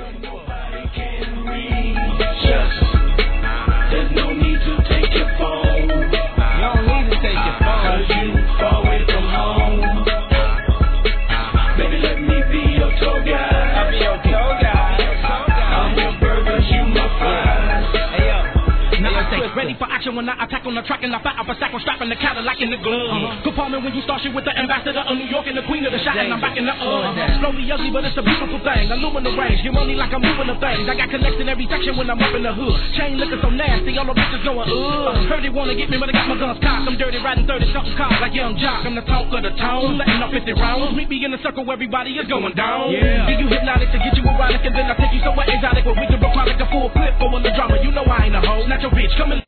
Nobody can reach us. There's no need to take your phone. You don't need to take your phone. 'Cause you far away from home. Baby, let me be your tour guide. I'll be your tour guide. I'm your burgers, you my fries. Hey yo. Now I stay ready for action when I attack on the track and I fire up a sack on strapping the Cadillac in the glove. Good partner when you start shit with the ambassador of New York and the queen of the shot and I'm back in the slowly ugly but it's a beautiful thing. Aluminum range, give money like I'm moving the things. I got connects in every section when I'm up in the hood. Chain looking so nasty, all the bitches going Heard they wanna get me but I got my guns cocked. I'm dirty riding 30 something cars like Young Jock. I'm the talk of the town, letting off 50 rounds. Meet me in the circle where everybody is going down. Give you hypnotic to get you erotic and then I take you somewhere exotic where we can rock like a full clip for the drama. You know I ain't a hoe, not your bitch. Come in.